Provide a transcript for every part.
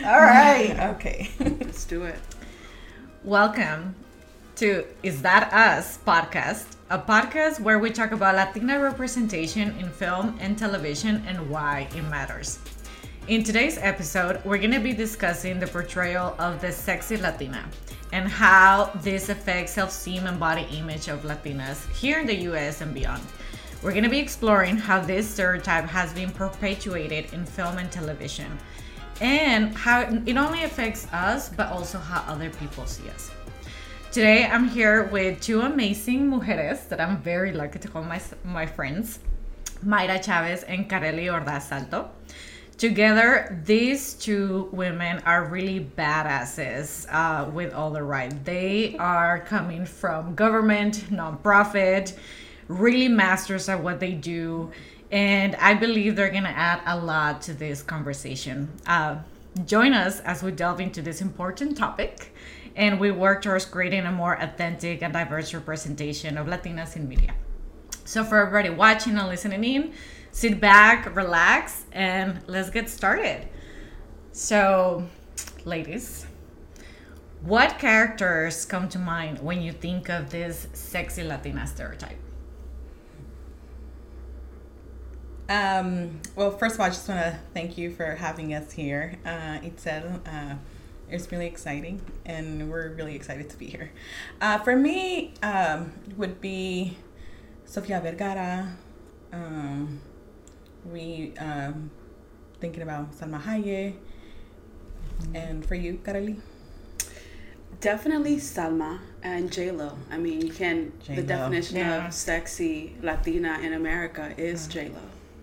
All right. Okay. Let's do it. Welcome to Is That Us podcast, a podcast where we talk about Latina representation in film and television and why it matters. In today's episode, we're going to be discussing the portrayal of the sexy Latina and how this affects self-esteem and body image of Latinas here in the US and beyond. We're going to be exploring how this stereotype has been perpetuated in film and television and how it only affects us, but also how other people see us. Today, I'm here with two amazing mujeres that I'm very lucky to call my friends, Mayra Chavez and Kareli Ordaz Salto. Together, these two women are really badasses with all the right. They are coming from government, nonprofit, really masters at what they do. And I believe they're going to add a lot to this conversation. Join us as we delve into this important topic and we work towards creating a more authentic and diverse representation of Latinas in media. So for everybody watching and listening in, sit back, relax, and let's get started. So, ladies, what characters come to mind when you think of this sexy Latina stereotype? Well, first of all, I just want to thank you for having us here. Itzel, it's really exciting, and we're really excited to be here. For me, would be Sofia Vergara. We thinking about Salma Hayek. And for you, Kareli? Definitely Salma and J-Lo. I mean, the definition of sexy Latina in America is J-Lo.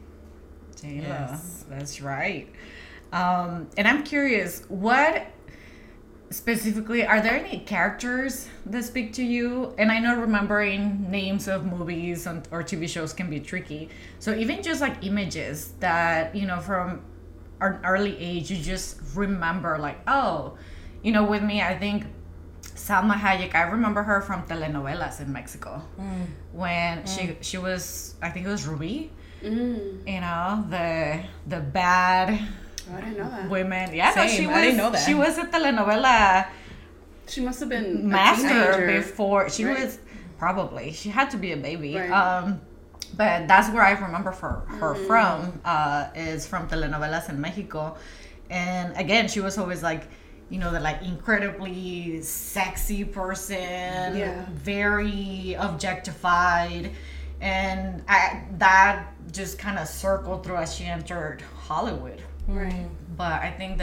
J-Lo, yes. That's right. And I'm curious, what specifically, are there any characters that speak to you? And I know remembering names of movies or TV shows can be tricky. So even just like images that, you know, from an early age, you just remember like, oh, you know, with me, I think Salma Hayek, I remember her from telenovelas in Mexico. When she was, I think it was Ruby, you know, the bad... Oh, I didn't know that. Women, yeah, Same. no, she was. I didn't know that. She was a telenovela. She must have been master before she was. Probably she had to be a baby. Right. But that's where I remember her from. Is from telenovelas in Mexico, and again, she was always like, you know, the like incredibly sexy person, very objectified, and that just kind of circled through as she entered Hollywood. Right. But I think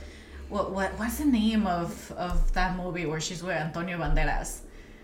what's the name of that movie where she's with Antonio Banderas?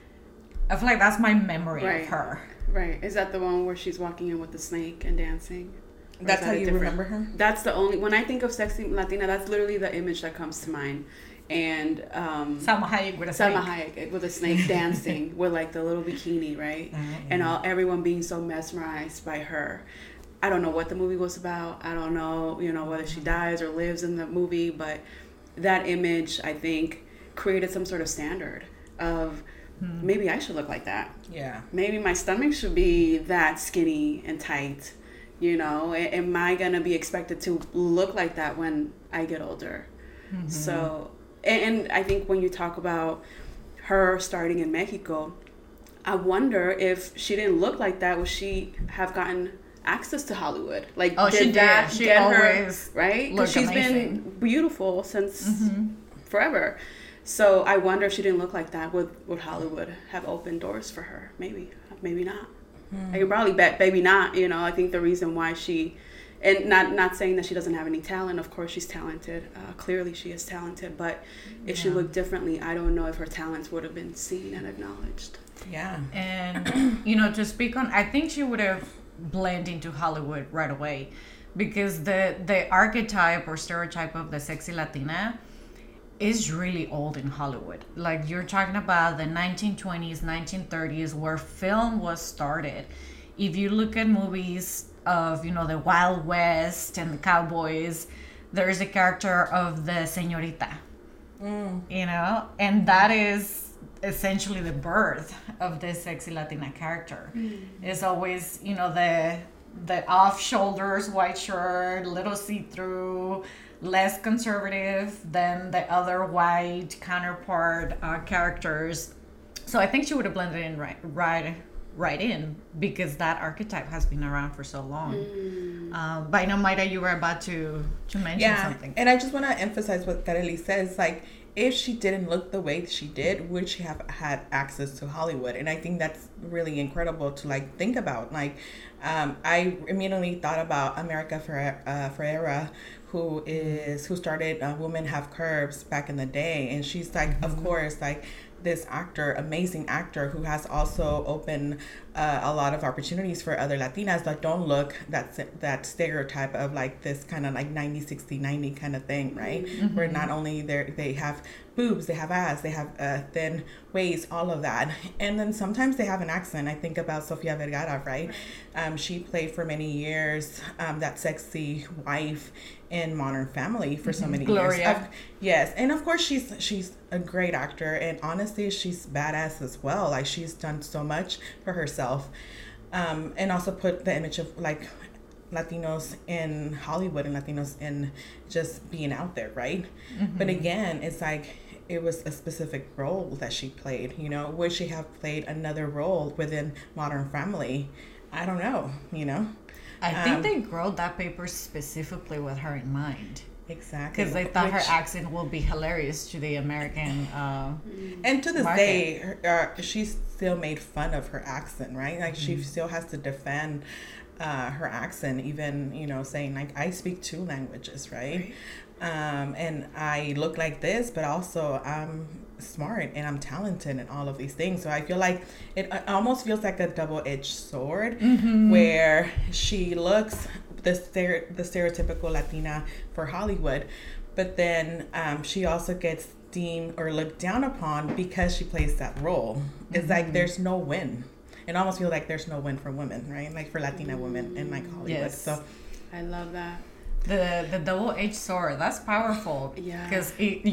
I feel like that's my memory of her. Right. Is that the one where she's walking in with the snake and dancing? That's how you remember her? That's the only, when I think of sexy Latina, that's literally the image that comes to mind. And Salma Hayek with a snake. Salma Hayek with a snake dancing with like the little bikini, right? And everyone being so mesmerized by her. I don't know what the movie was about. I don't know, you know, whether she dies or lives in the movie, but that image, I think, created some sort of standard of maybe I should look like that. Yeah. Maybe my stomach should be that skinny and tight. You know, am I going to be expected to look like that when I get older? So, and I think when you talk about her starting in Mexico, I wonder if she didn't look like that, would she have gotten access to Hollywood? Like, did that she get always her, right? Because she's been beautiful since forever. So I wonder if she didn't look like that, would Hollywood have opened doors for her? Maybe not. I could probably bet maybe not. You know, I think the reason why she, and not saying that she doesn't have any talent. Of course, she's talented. Clearly, she is talented. But if she looked differently, I don't know if her talents would have been seen and acknowledged. Yeah. And you know, to speak on, I think she would have blend into Hollywood right away, because the archetype or stereotype of the sexy Latina is really old in Hollywood. Like, you're talking about the 1920s, 1930s, where film was started. If you look at movies of, you know, the Wild West and the cowboys, there's a character of the señorita, you know, and that is essentially the birth of this sexy Latina character. It's always, you know, the off shoulders white shirt, little see-through, less conservative than the other white counterpart characters. So I think she would have blended in right in, because that archetype has been around for so long. But I know, Mayra, you were about to mention something. And I just want to emphasize what Kareli says. Like, if she didn't look the way she did, would she have had access to Hollywood? And I think that's really incredible to like think about. Like, I immediately thought about America Ferrera, who started Women Have Curves back in the day, and she's like, of course, like this amazing actor who has also opened a lot of opportunities for other Latinas that don't look that stereotype of like this kind of like 90, 60, 90 kind of thing, right? Where not only they have boobs, they have ass, they have thin waist, all of that. And then sometimes they have an accent. I think about Sofia Vergara, right? She played for many years that sexy wife in Modern Family for so many years. Yes, and of course she's a great actor, and honestly she's badass as well. Like, she's done so much for herself, and also put the image of like Latinos in Hollywood and Latinos in just being out there, right? But again, it's like, it was a specific role that she played. You know, would she have played another role within Modern Family? I don't know, you know. I think they wrote that paper specifically with her in mind. Exactly. Because they thought her accent will be hilarious to the American and to this market. day, she still made fun of her accent, right? Like, she still has to defend her accent, even, you know, saying like, I speak 2 languages, right? And I look like this, but also I'm smart and I'm talented and all of these things. So I feel like it almost feels like a double-edged sword, where she looks the stereotypical Latina for Hollywood, but then she also gets deemed or looked down upon because she plays that role. It's like there's no win. It almost feels like there's no win for women, right? Like for Latina women in like Hollywood. Yes. So I love that. The double-edged sword, that's powerful. Yeah. Because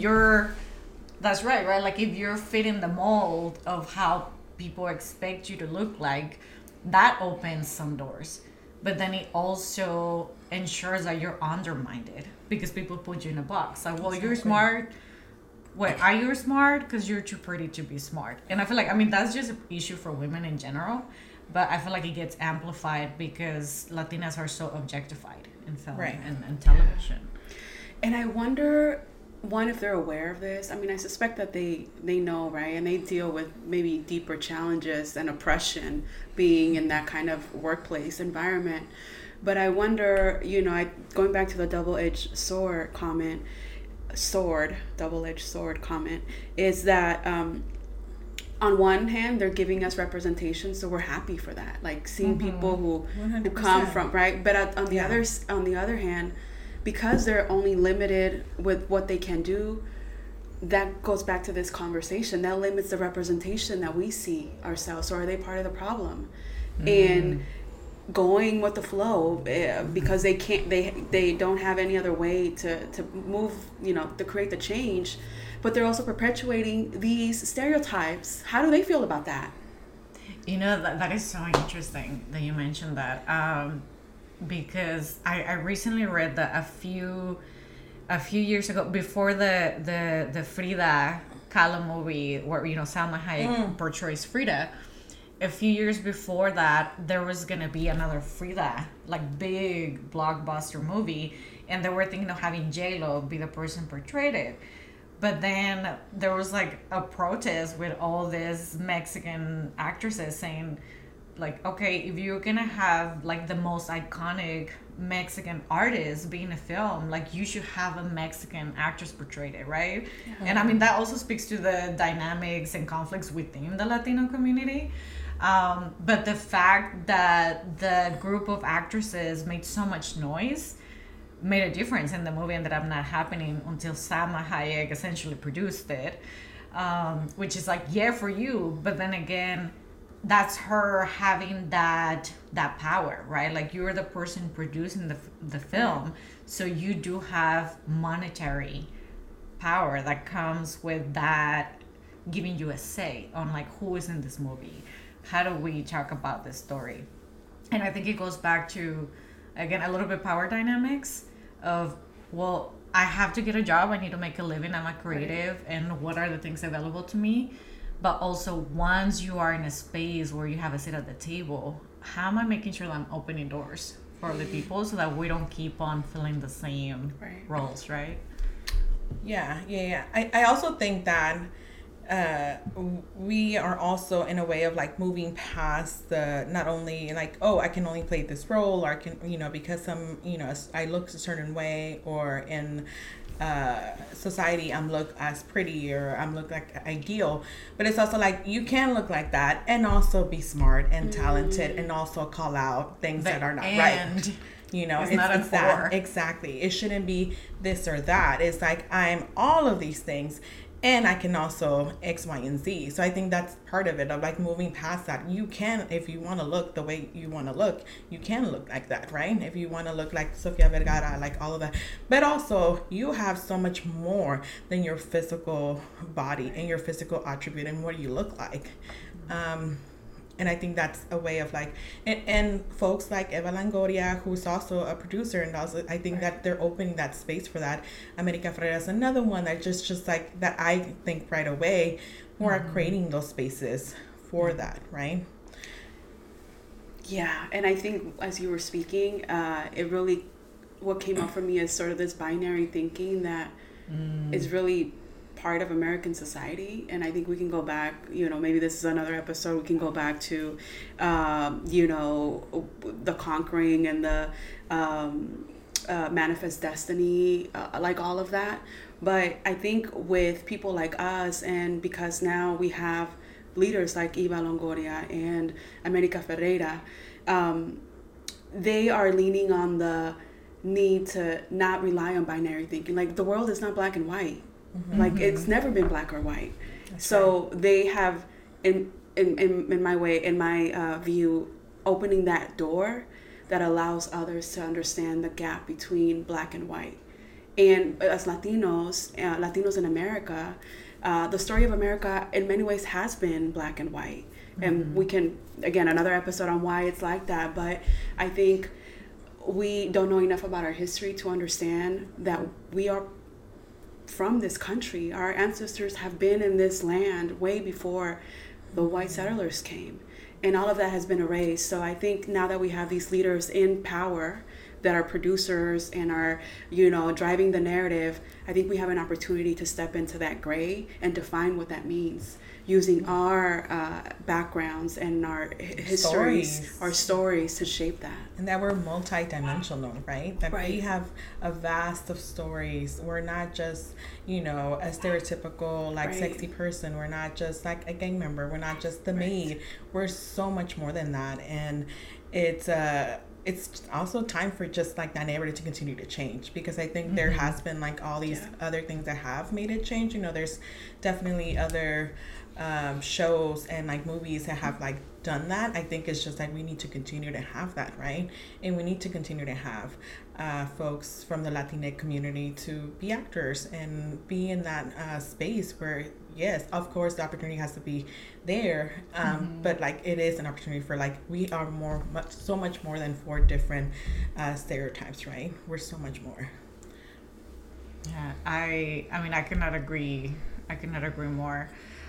that's right? Like, if you're fitting the mold of how people expect you to look like, that opens some doors. But then it also ensures that you're undermined, because people put you in a box. Like, well, you're smart. Wait, are you smart? Because you're too pretty to be smart. And I feel like, I mean, that's just an issue for women in general. But I feel like it gets amplified because Latinas are so objectified in film and television. And I wonder, one, if they're aware of this. I mean, I suspect that they know, right? And they deal with maybe deeper challenges and oppression being in that kind of workplace environment. But I wonder, you know, going back to the double-edged sword comment, is that on one hand, they're giving us representation, so we're happy for that. Like, seeing people who come from, right? But on the other hand, because they're only limited with what they can do, that goes back to this conversation. That limits the representation that we see ourselves. So are they part of the problem? And going with the flow, because they don't have any other way to move, you know, to create the change, but they're also perpetuating these stereotypes. How do they feel about that? You know, that is so interesting that you mentioned that, because I recently read that a few years ago, before the Frida Kahlo movie, where, you know, Salma Hayek portrays Frida. A few years before that, there was gonna be another Frida, like, big blockbuster movie, and they were thinking of having J-Lo be the person portrayed it. But then there was like a protest with all these Mexican actresses saying, like, okay, if you're gonna have like the most iconic Mexican artist being a film, like, you should have a Mexican actress portrayed it, right? Yeah. And I mean, that also speaks to the dynamics and conflicts within the Latino community. But the fact that the group of actresses made so much noise made a difference, and the movie ended up not happening until Salma Hayek essentially produced it, which is like, yeah, for you, but then again, that's her having that power, right? Like, you're the person producing the film, so you do have monetary power that comes with that, giving you a say on like who is in this movie, how do we talk about this story. And I think it goes back to, again, a little bit power dynamics of, well, I have to get a job. I need to make a living. I'm a creative, and what are the things available to me? But also, once you are in a space where you have a seat at the table, how am I making sure that I'm opening doors for other people so that we don't keep on filling the same roles, right? Yeah. I also think that we are also in a way of like moving past the not only like, oh, I can only play this role, or I can, because I look a certain way, or in society I'm look as pretty, or I'm look like ideal, but it's also like you can look like that and also be smart and talented and also call out things that are not right. It's that exactly. It shouldn't be this or that. It's like I'm all of these things, and I can also X, Y, and Z. So I think that's part of it, of like moving past that. You can, if you want to look the way you want to look, you can look like that, right? If you want to look like Sofia Vergara, like all of that. But also, you have so much more than your physical body and your physical attribute and what you look like. And I think that's a way of like, and folks like Eva Longoria, who's also a producer, and also I think that they're opening that space for that. America Ferrera is another one that just like that I think right away, who are creating those spaces for that, right? Yeah, and I think as you were speaking, it really, what came up for me is sort of this binary thinking that is really part of American society. And I think we can go back, maybe this is another episode, we can go back to the conquering and the manifest destiny, like all of that. But I think with people like us, and because now we have leaders like Eva Longoria and America Ferrera, they are leaning on the need to not rely on binary thinking. Like, the world is not black and white. Like, it's never been black or white. That's so right. They have, in my view, opening that door that allows others to understand the gap between black and white. And as Latinos in America, the story of America in many ways has been black and white. And we can, again, another episode on why it's like that. But I think we don't know enough about our history to understand that we are from this country. Our ancestors have been in this land way before the white settlers came, and all of that has been erased. So I think now that we have these leaders in power that are producers and are, driving the narrative, I think we have an opportunity to step into that gray and define what that means, using our backgrounds and our histories, our stories to shape that. And that we're multi-dimensional, right? That we have a vast of stories. We're not just, a stereotypical, sexy person. We're not just like a gang member. We're not just the maid. We're so much more than that. And it's also time for just like that narrative to continue to change, because I think there has been like all these other things that have made it change. There's definitely other shows and like movies that have like done that. I think it's just like we need to continue to have that, right? And we need to continue to have folks from the Latinx community to be actors and be in that space where, yes, of course, the opportunity has to be there, but like it is an opportunity for like we are so much more than 4 different stereotypes, right? We're so much more. Yeah, I mean, I cannot agree more.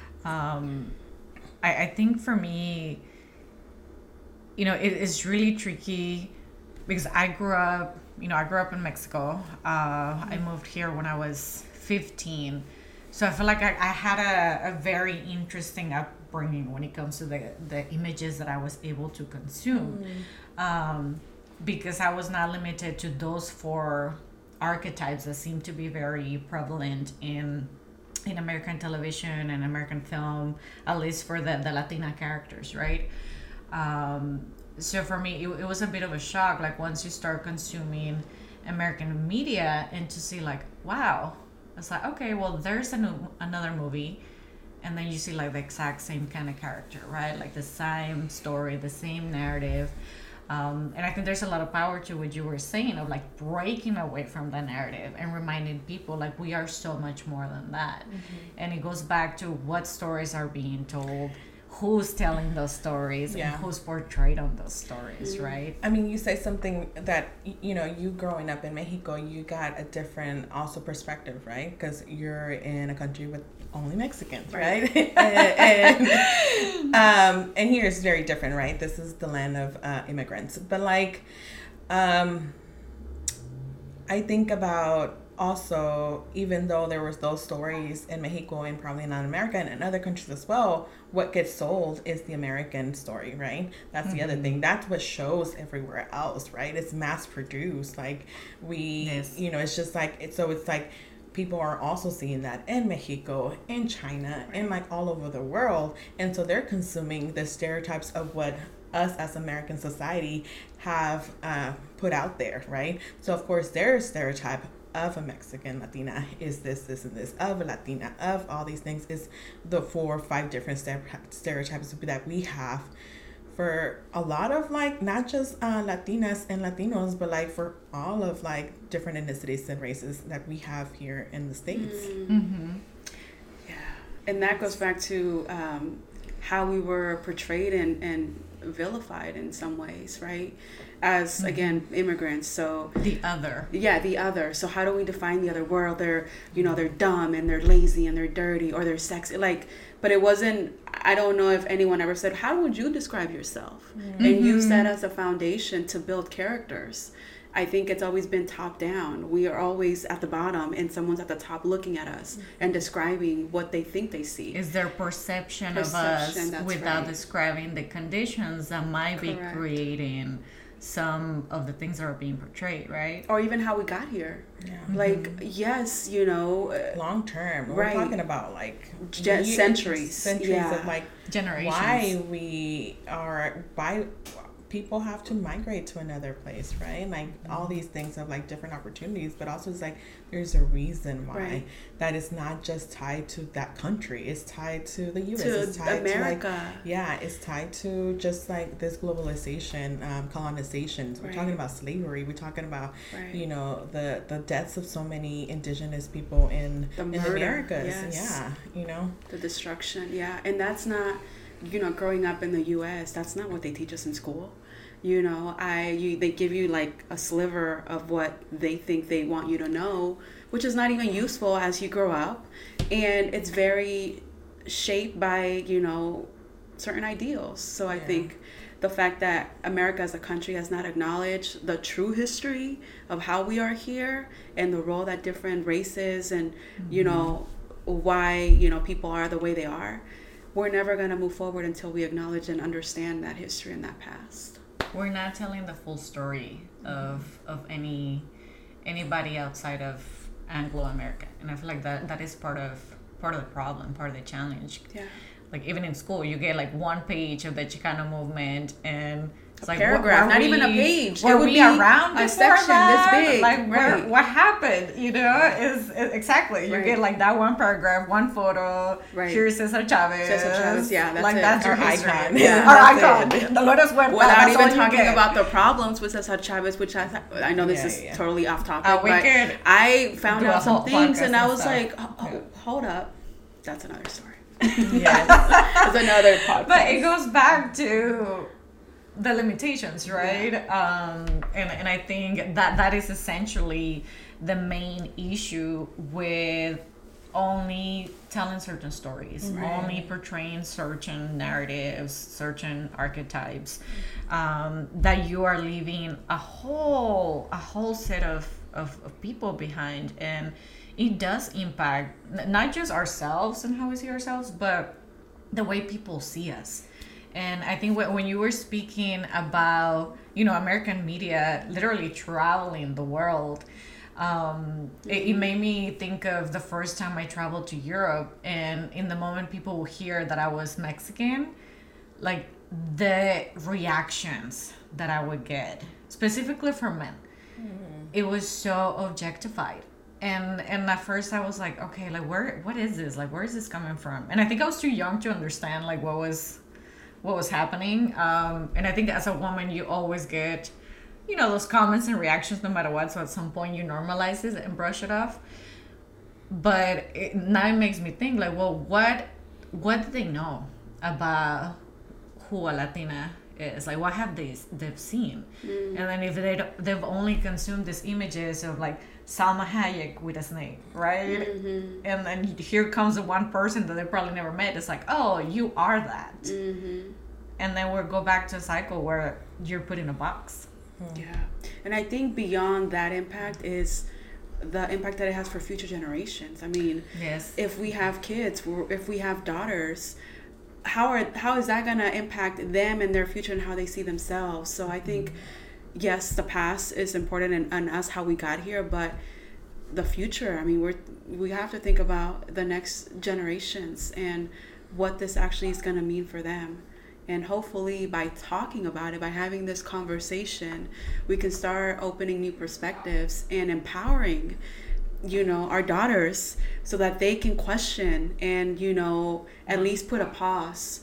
I think for me, it is really tricky because I grew up in Mexico. I moved here when I was 15. So I feel like I had a very interesting upbringing when it comes to the images that I was able to consume. Because I was not limited to those 4 archetypes that seem to be very prevalent in American television and American film, at least for the Latina characters, right? So for me, it was a bit of a shock, like once you start consuming American media and to see like, wow, it's like, okay, well, there's another movie, and then you see like the exact same kind of character, right? Like the same story, the same narrative. And I think there's a lot of power to what you were saying of like breaking away from the narrative and reminding people like we are so much more than that. And it goes back to what stories are being told, who's telling those stories and who's portrayed on those stories, right? I mean, you say something that, you growing up in Mexico, you got a different also perspective, right? Because you're in a country with only Mexicans, right? And here it's very different, right? This is the land of immigrants. But I think about also, even though there was those stories in Mexico and probably in Latin America and in other countries as well, what gets sold is the American story, right? That's the other thing. That's what shows everywhere else, right? It's mass produced. It's just it's like people are also seeing that in Mexico, in China, and all over the world. And so they're consuming the stereotypes of what us as American society have put out there, right? So of course their stereotype of a Mexican Latina is this, and this, of a Latina, of all these things, is the 4 or 5 different stereotypes that we have for a lot of not just Latinas and Latinos, but for all of different ethnicities and races that we have here in the States. Yeah, and that goes back to how we were portrayed and vilified in some ways, right? As again, immigrants. So the other. So how do we define the other world? They're dumb and they're lazy and they're dirty or they're sexy. But it wasn't. I don't know if anyone ever said, how would you describe yourself? And use that as a foundation to build characters. I think it's always been top down. We are always at the bottom and someone's at the top looking at us and describing what they think they see. Is their perception of us without describing the conditions that might be creating some of the things that are being portrayed, right? Or even how we got here. Yes, long term. We're talking about centuries of generations. Why people have to migrate to another place, right? All these things of different opportunities, but also it's there's a reason why that is not just tied to that country. It's tied to the U.S. It's tied America. To it's tied to just this globalization, colonization. We're talking about slavery. We're talking about the deaths of so many indigenous people in the Americas. Yes. Yeah, the destruction. Yeah, and that's not. Growing up in the U.S., that's not what they teach us in school. They give you a sliver of what they think they want you to know, which is not even useful as you grow up. And it's very shaped by, certain ideals. So I think the fact that America as a country has not acknowledged the true history of how we are here and the role that different races and, why, people are the way they are. We're never going to move forward until we acknowledge and understand that history and that past. We're not telling the full story of anybody outside of Anglo-America, and I feel like that is part of the problem, part of the challenge. Yeah. Even in school, you get one page of the Chicano movement and it's a paragraph, not even a page. It would be around a section this big. What happened? Is exactly you get that one paragraph, one photo. Right. Here's Cesar Chavez. Yeah, that's our icon. Yeah, our icon. Dolores Huerta. Without even talking about the problems with Cesar Chavez, which I know this is totally off topic, but I found out some things and I was hold up, that's another story. Yes, it's another podcast. But it goes back to the limitations, right? And I think that is essentially the main issue with only telling certain stories, only portraying certain narratives, certain archetypes, that you are leaving a whole set of people behind. And it does impact not just ourselves and how we see ourselves, but the way people see us. And I think when you were speaking about, American media literally traveling the world, it made me think of the first time I traveled to Europe. And in the moment people would hear that I was Mexican, the reactions that I would get, specifically from men, it was so objectified. And at first I was like, okay, what is this? Where is this coming from? And I think I was too young to understand what was happening. And I think as a woman, you always get, those comments and reactions no matter what. So at some point you normalize it and brush it off. But now it makes me think what do they know about who a Latina is, like what have they've seen, and then if they've only consumed these images of like Salma Hayek with a snake, right? And then here comes the one person that they probably never met. It's like, oh, you are that, and then we'll go back to a cycle where you're put in a box. Yeah, and I think beyond that impact is the impact that it has for future generations. I mean, yes, if we have kids, if we have daughters, how is that going to impact them and their future and how they see themselves? So I think, yes, the past is important and us, how we got here, but the future, I mean, we have to think about the next generations and what this actually is going to mean for them. And hopefully by talking about it, by having this conversation, we can start opening new perspectives and empowering, our daughters so that they can question and, at least put a pause.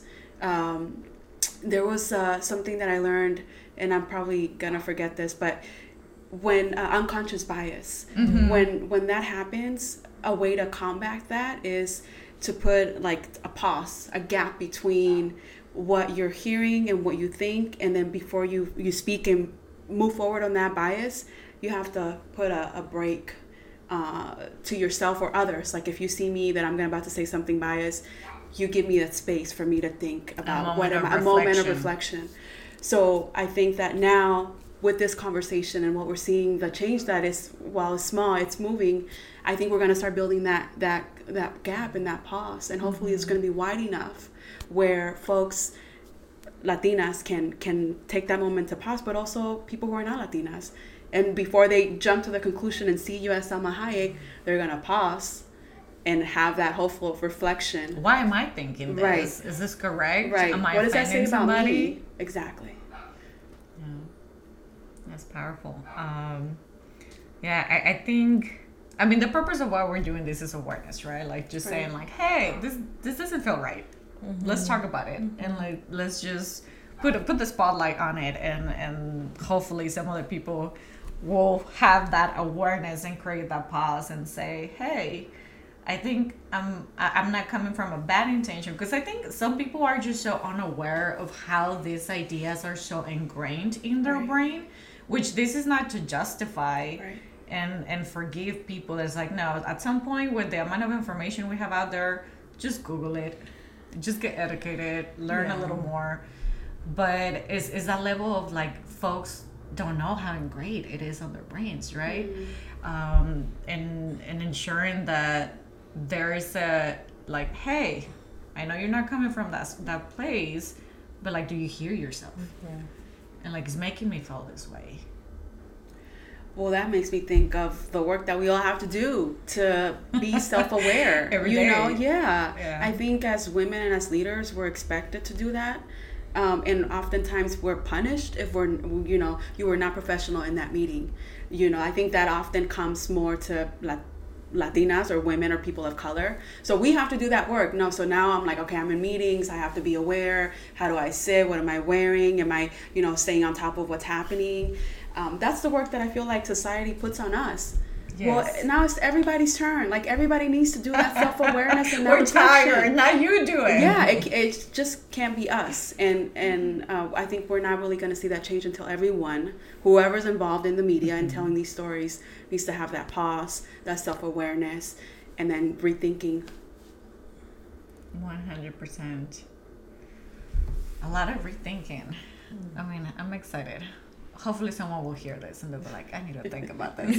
There was something that I learned, and I'm probably going to forget this, but when unconscious bias, when that happens, a way to combat that is to put like a pause, a gap between what you're hearing and what you think, and then before you speak and move forward on that bias, you have to put a break to yourself or others. Like if you see me that I'm about to say something biased, you give me that space for me to think about a moment of reflection. So I think that now with this conversation and what we're seeing, the change that is, while it's small, it's moving. I think we're going to start building that gap and that pause, and hopefully it's going to be wide enough where folks, Latinas, can take that moment to pause, but also people who are not Latinas. And before they jump to the conclusion and see you as Salma Hayek, they're going to pause and have that hopeful reflection. Why am I thinking this? Right. Is this correct? Right. Am I what does that say about somebody? me? Exactly. Yeah. That's powerful. I think, I mean, the purpose of why we're doing this is awareness, right? Like just saying like, hey, this doesn't feel right. Let's talk about it. And like, let's just put the spotlight on it, and hopefully some other people will have that awareness and create that pause and say, hey, I think I'm not coming from a bad intention, because I think some people are just so unaware of how these ideas are so ingrained in their brain, which this is not to justify and forgive people. That's like, no, at some point with the amount of information we have out there, just Google it, just get educated, learn a little more. But it's that level of like, folks don't know how ingrained it is on their brains, right? And ensuring that there is a like, hey, I know you're not coming from that place, but like, do you hear yourself? And like, it's making me feel this way. Well, that makes me think of the work that we all have to do to be self-aware. Every day. I think as women and as leaders, we're expected to do that. And oftentimes we're punished if you were not professional in that meeting. I think that often comes more to Latinas or women or people of color. So we have to do that work. So now I'm like, okay, I'm in meetings. I have to be aware. How do I sit? What am I wearing? Am I, staying on top of what's happening? That's the work that I feel like society puts on us. Yes. Well, now it's everybody's turn. Like, everybody needs to do that self-awareness and that We're tired. Now you do it. Yeah, it just can't be us. And I think we're not really going to see that change until everyone, whoever's involved in the media and telling these stories, needs to have that pause, that self-awareness, and then rethinking. 100%. A lot of rethinking. I mean, I'm excited. Hopefully someone will hear this and they'll be like, I need to think about this.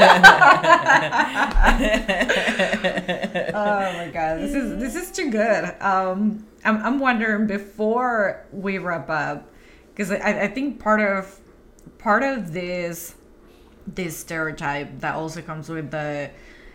Oh my God, this is too good. I'm wondering, before we wrap up, because I think part of this stereotype that also comes with the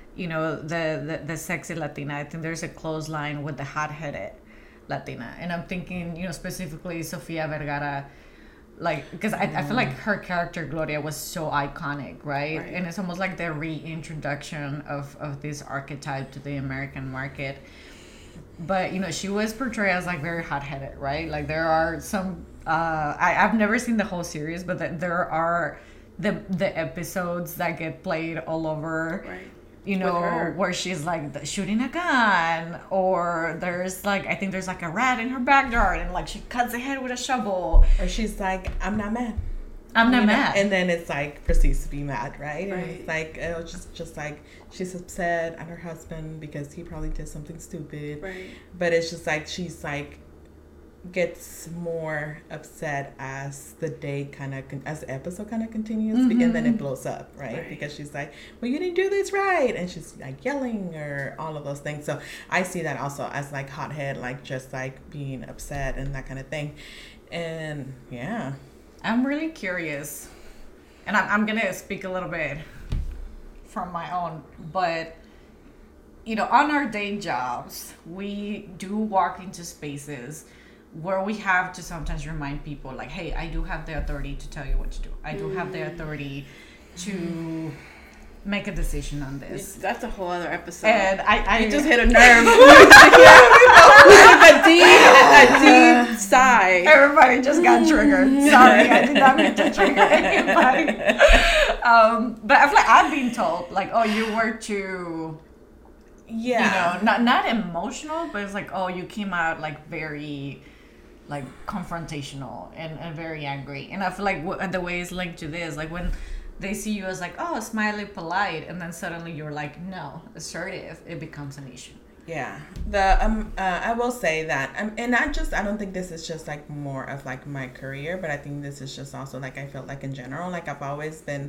sexy Latina. I think there's a close line with the hot-headed Latina, and I'm thinking specifically Sofia Vergara. Like, because I feel like her character Gloria was so iconic, right? And it's almost like the reintroduction of this archetype to the American market. But she was portrayed as like very hot-headed, right? Like, there are some I've never seen the whole series, but there are the episodes that get played all over you know, where she's like shooting a gun, or there's like, I think there's like a rat in her backyard and like she cuts the head with a shovel. Or she's like, I'm not mad. I'm not mad. And then it's like proceeds to be mad, right? And it's like, it was just like she's upset at her husband because he probably did something stupid. Right. But it's just like she's like gets more upset as the day as the episode kind of continues, and then it blows up, right? Because she's like, well, you didn't do this right, and she's like yelling or all of those things. So I see that also as like hothead, like just like being upset and that kind of thing. And yeah, I'm really curious, and I'm gonna speak a little bit from my own, but you know, on our day jobs, we do walk into spaces where we have to sometimes remind people like, hey, I do have the authority to tell you what to do. I do have the authority to make a decision on this. That's a whole other episode. And I just hit a nerve. a deep sigh. Everybody just got triggered. Sorry, I did not mean to trigger anybody. But I feel like I've been told like, oh, you were too... Yeah. You know, not emotional, but it's like, oh, you came out like very like confrontational and very angry. And I feel like the way it's linked to this, like when they see you as like, oh, smiley, polite, and then suddenly you're like, no, assertive, it becomes an issue. Yeah. I will say that, and I don't think this is just like more of like my career, but I think this is just also like, I felt like in general, like I've always been,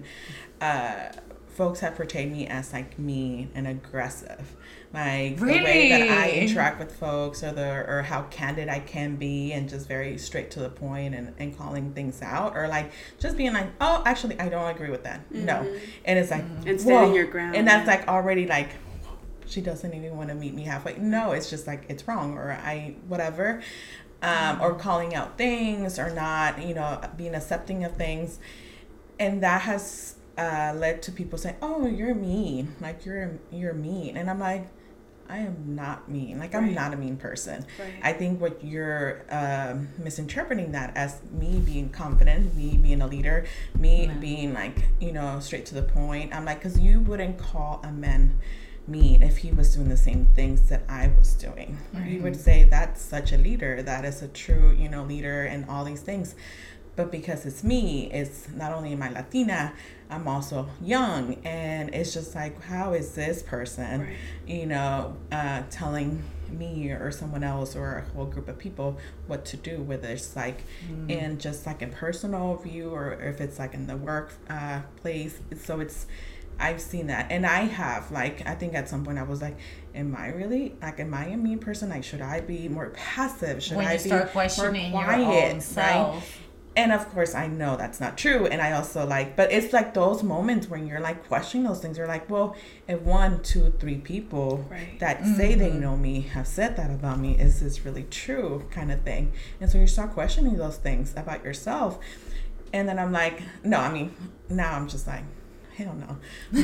folks have portrayed me as like mean and aggressive. Like really? The way that I interact with folks, or how candid I can be, and just very straight to the point, and calling things out, or like just being like, oh, actually I don't agree with that. No. And it's like, and standing your ground. And that's like already like, she doesn't even want to meet me halfway. No, it's just like, it's wrong, or whatever. Or calling out things, or not, you know, being accepting of things. And that has led to people saying, oh, you're mean. Like, you're mean. And I'm like, I am not mean. Like, I'm not a mean person. Right. I think what you're misinterpreting that as me being confident, me being a leader, me being like, you know, straight to the point. I'm like, because you wouldn't call a man mean if he was doing the same things that I was doing. Right. You would say that's such a leader. That is a true, you know, leader and all these things. But because it's me, it's not only am I Latina, I'm also young. And it's just like, how is this person, you know, telling me or someone else or a whole group of people what to do, whether it's like in just like a personal view, or if it's like in the work place. So I've seen that. And I have, like, I think at some point I was like, am I a mean person? Like, should I be more passive? Should I be more quiet? Your own self. Right? And of course, I know that's not true. And I also but it's like those moments when you're like questioning those things. You're like, well, if 1, 2, 3 people that say they know me have said that about me, is this really true, kind of thing? And so you start questioning those things about yourself. And then I'm like, no, I mean, now I'm just like, hell no. But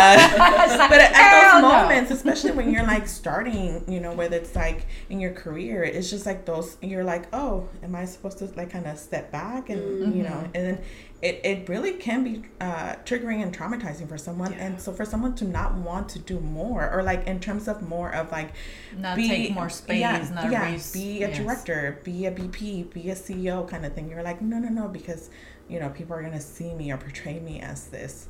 but at those moments, especially when you're like starting, you know, whether it's like in your career, it's just like those, you're like, oh, am I supposed to like kind of step back? And you know, and then it really can be triggering and traumatizing for someone. And so for someone to not want to do more, or like in terms of more of like not take more space, be a director, be a BP, be a CEO kind of thing, you're like, no, because you know, people are gonna see me or portray me as this.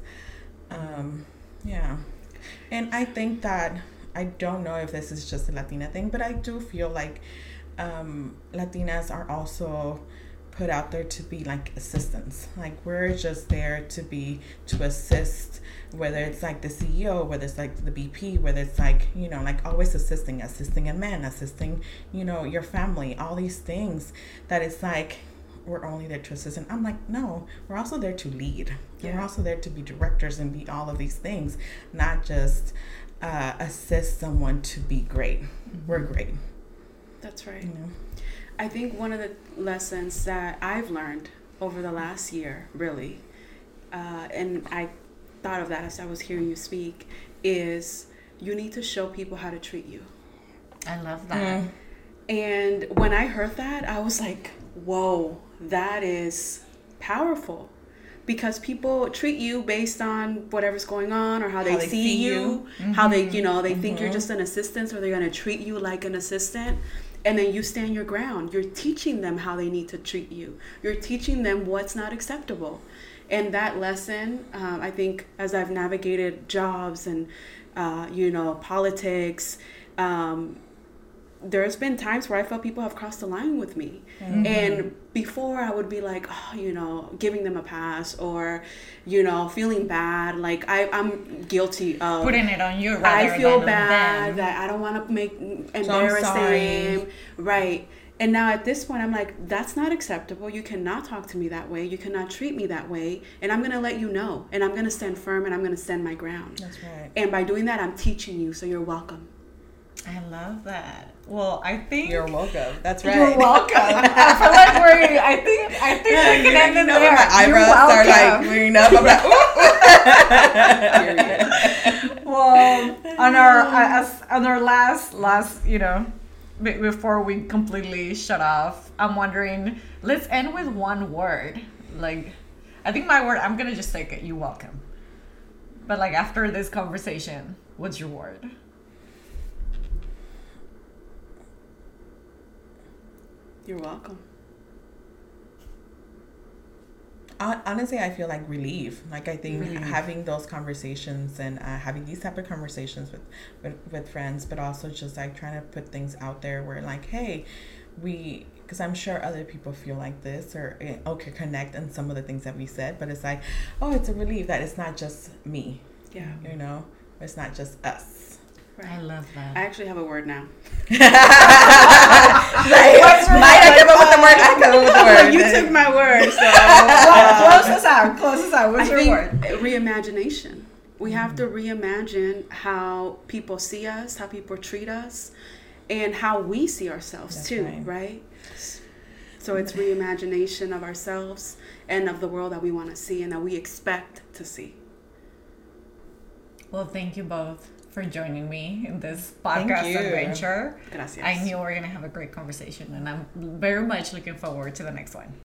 And I think that, I don't know if this is just a Latina thing, but I do feel like Latinas are also put out there to be like assistants. Like, we're just there to assist, whether it's like the CEO, whether it's like the BP, whether it's like, you know, like always assisting a man, assisting, you know, your family, all these things that it's like, we're only there to assist. And I'm like, no, we're also there to lead. Yeah. We're also there to be directors and be all of these things, not just assist someone to be great. We're great. That's right. You know? I think one of the lessons that I've learned over the last year, really, and I thought of that as I was hearing you speak, is you need to show people how to treat you. I love that. And when I heard that, I was like, whoa, that is powerful. because people treat you based on whatever's going on or how they see you, how they, they think you're just an assistant, or they're going to treat you like an assistant. And then you stand your ground. You're teaching them how they need to treat you. You're teaching them what's not acceptable. And that lesson, I think, as I've navigated jobs and, politics, there's been times where I felt people have crossed the line with me. And before I would be like, giving them a pass or, feeling bad. Like I'm guilty of putting it on you. I feel bad that I don't want to embarrass them. Right. And now at this point, I'm like, that's not acceptable. You cannot talk to me that way. You cannot treat me that way. And I'm going to let you know. And I'm going to stand firm and I'm going to stand my ground. That's right. And by doing that, I'm teaching you. So you're welcome. I love that. Well, I think you're welcome. That's right. You're welcome. I feel like I think we can end it there. My eyebrows start like wearing up. I'm like, ooh. Well, on our last, before we completely shut off, I'm wondering. Let's end with one word. Like, I think my word. I'm gonna just say it. You're welcome. But like after this conversation, what's your word? You're welcome. Honestly, I feel like relief. Like I think having those conversations and having these type of conversations with friends, but also just like trying to put things out there where like, hey, because I'm sure other people feel like this or okay, connect on some of the things that we said, but it's like, oh, it's a relief that it's not just me. Yeah. It's not just us. Right. I love that. I actually have a word now. Might I come up with the word? I come up with the word. You took my word. So Close us out. What's your word? Reimagination. We have to reimagine how people see us, how people treat us, and how we see ourselves. That's too, right? So it's reimagination of ourselves and of the world that we want to see and that we expect to see. Well, thank you both for joining me in this podcast adventure. Gracias. I knew we were going to have a great conversation, and I'm very much looking forward to the next one.